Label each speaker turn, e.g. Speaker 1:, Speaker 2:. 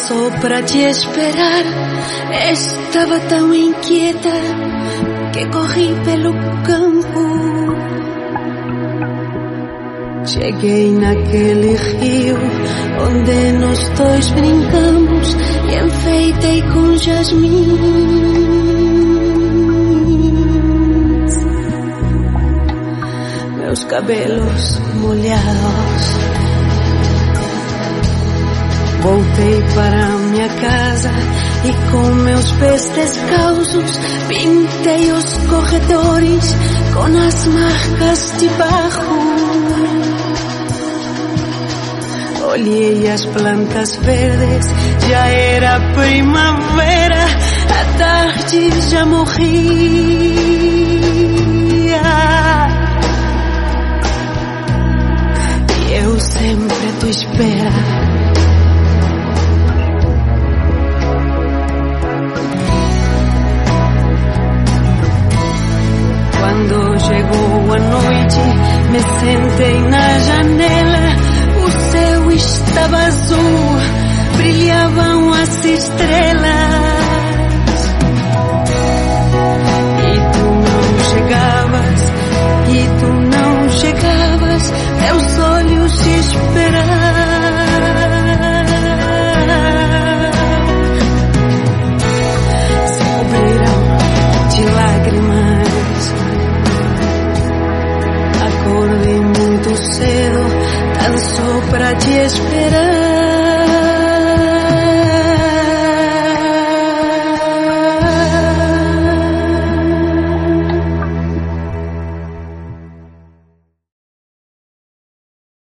Speaker 1: só pra te esperar. Estava tão inquieta que corri pelo campo. Cheguei naquele rio onde nós dois brincamos e enfeitei com jasmins meus cabelos molhados. Voltei para minha casa e com meus pés descalços pintei os corredores com as marcas de barro. Olhei as plantas verdes, já era primavera, a tarde já morria. E eu sempre à tua espera. Quando chegou a noite, me sentei na janela. O céu estava azul, brilhavam as estrelas. E tu não chegavas, meus olhos te esperaram. Se cobriram de lágrimas. Acordei muito cedo, tan só pra te esperar.